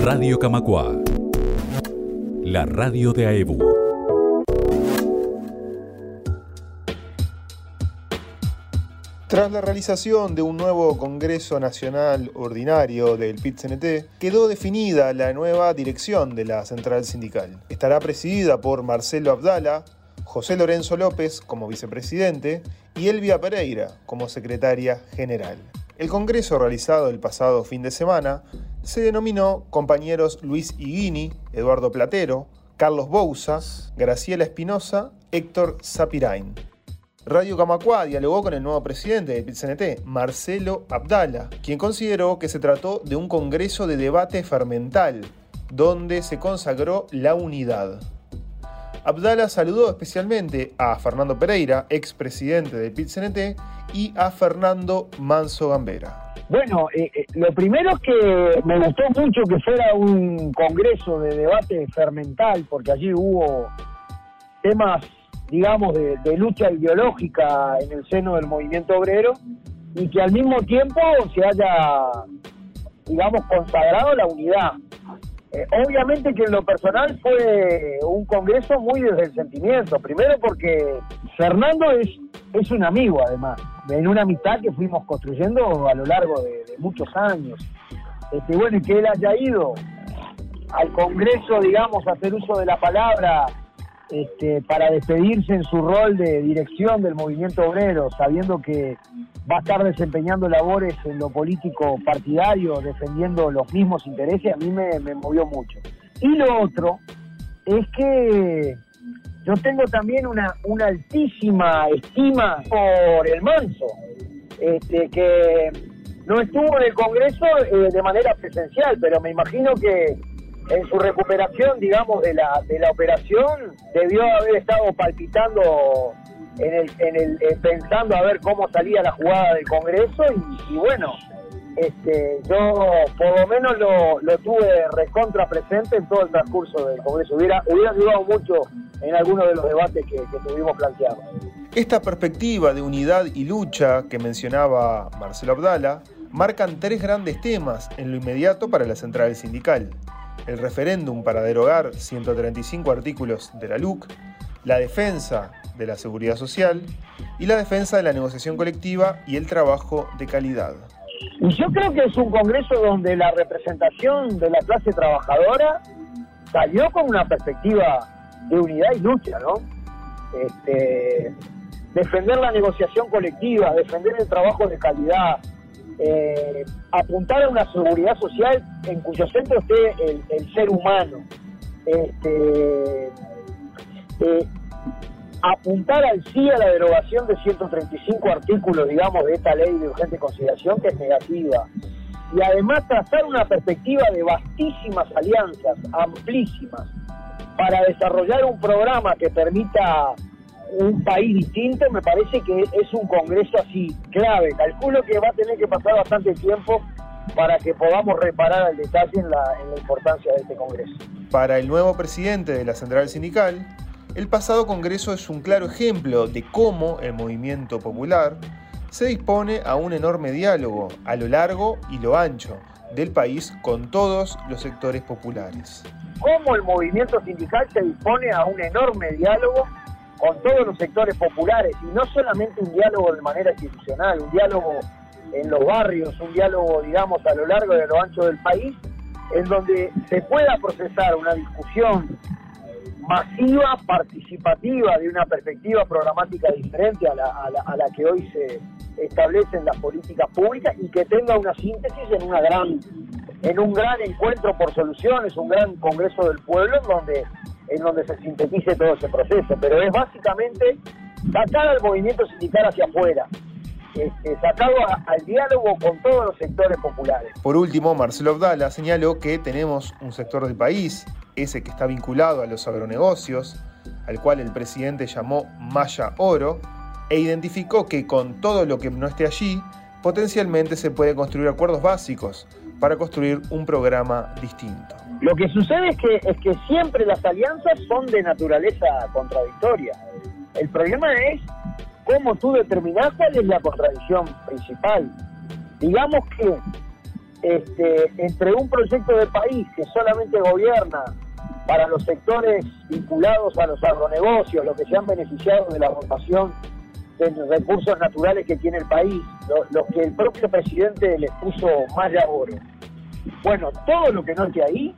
Radio Camacuá, la radio de AEBU. Tras la realización de un nuevo Congreso Nacional Ordinario del PIT-CNT, quedó definida la nueva dirección de la central sindical. Estará presidida por Marcelo Abdala, José Lorenzo López como vicepresidente y Elvia Pereira como secretaria general. El Congreso realizado el pasado fin de semana se denominó Compañeros Luis Higuini, Eduardo Platero, Carlos Bouza, Graciela Espinosa, Héctor Sapirain. Radio Camacuá dialogó con el nuevo presidente del PIT-CNT, Marcelo Abdala, quien consideró que se trató de un congreso de debate fermental, donde se consagró la unidad. Abdala saludó especialmente a Fernando Pereira, expresidente del PIT-CNT, y a Fernando Manso Gambera. Bueno, lo primero es que me gustó mucho que fuera un congreso de debate fermental, porque allí hubo temas, digamos, de lucha ideológica en el seno del movimiento obrero, y que al mismo tiempo se haya, digamos, consagrado la unidad. Obviamente que en lo personal fue un congreso muy desde el sentimiento, primero porque Fernando es un amigo, además, en una amistad que fuimos construyendo a lo largo de muchos años. Bueno, y que él haya ido al congreso, digamos, a hacer uso de la palabra para despedirse en su rol de dirección del movimiento obrero, sabiendo que va a estar desempeñando labores en lo político partidario, defendiendo los mismos intereses, a mí me movió mucho. Y lo otro es que yo tengo también una altísima estima por el Manso, que no estuvo en el Congreso de manera presencial, pero me imagino que en su recuperación, digamos, de la operación, debió haber estado palpitando pensando a ver cómo salía la jugada del Congreso, y bueno, yo por lo menos lo tuve recontra presente en todo el transcurso del Congreso. Hubiera ayudado mucho en algunos de los debates que tuvimos planteados. Esta perspectiva de unidad y lucha que mencionaba Marcelo Abdala marcan tres grandes temas en lo inmediato para la central sindical: el referéndum para derogar 135 artículos de la LUC, la defensa de la seguridad social y la defensa de la negociación colectiva y el trabajo de calidad. Y yo creo que es un congreso donde la representación de la clase trabajadora salió con una perspectiva de unidad y lucha, ¿no? Defender la negociación colectiva, defender el trabajo de calidad, apuntar a una seguridad social en cuyo centro esté el ser humano, apuntar al sí a la derogación de 135 artículos, digamos, de esta ley de urgente consideración, que es negativa, y además trazar una perspectiva de vastísimas alianzas, amplísimas, para desarrollar un programa que permita un país distinto. Me parece que es un congreso así clave. Calculo que va a tener que pasar bastante tiempo para que podamos reparar al detalle en la importancia de este congreso. Para el nuevo presidente de la central sindical, el pasado congreso es un claro ejemplo de cómo el movimiento popular se dispone a un enorme diálogo a lo largo y lo ancho del país con todos los sectores populares. Cómo el movimiento sindical se dispone a un enorme diálogo con todos los sectores populares, y no solamente un diálogo de manera institucional, un diálogo en los barrios, un diálogo, digamos, a lo largo y a lo ancho del país, en donde se pueda procesar una discusión masiva, participativa, de una perspectiva programática diferente a la que hoy se establece en las políticas públicas, y que tenga una síntesis en un gran encuentro por soluciones, un gran congreso del pueblo en donde se sintetice todo ese proceso. Pero es básicamente sacar al movimiento sindical hacia afuera, sacarlo al diálogo con todos los sectores populares. Por último, Marcelo Abdala señaló que tenemos un sector del país, ese que está vinculado a los agronegocios, al cual el presidente llamó Maya Oro, e identificó que con todo lo que no esté allí, potencialmente se puede construir acuerdos básicos para construir un programa distinto. Lo que sucede es que siempre las alianzas son de naturaleza contradictoria. El problema es cómo tú determinás cuál es la contradicción principal. Digamos que entre un proyecto de país que solamente gobierna para los sectores vinculados a los agronegocios, los que se han beneficiado de la rotación de los recursos naturales que tiene el país, los que el propio presidente les puso más labor. Bueno, todo lo que no esté ahí,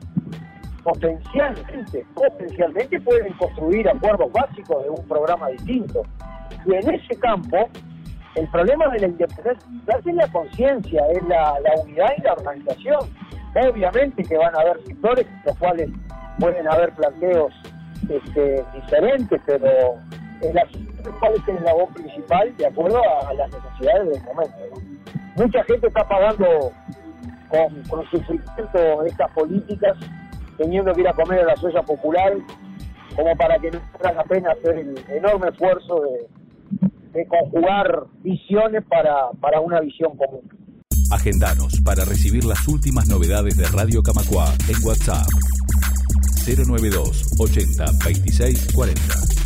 potencialmente pueden construir acuerdos básicos de un programa distinto. Y en ese campo, el problema de la independencia es la conciencia, es la unidad y la organización. Obviamente que van a haber sectores en los cuales pueden haber planteos diferentes, pero ¿cuál es el eslabón principal de acuerdo a las necesidades del momento, ¿no? Mucha gente está pagando con sufrimiento estas políticas, teniendo que ir a comer a las ollas populares, como para que no valga la pena hacer el enorme esfuerzo de conjugar visiones para una visión común. Agendanos para recibir las últimas novedades de Radio Camacuá en WhatsApp 092 80 26 40.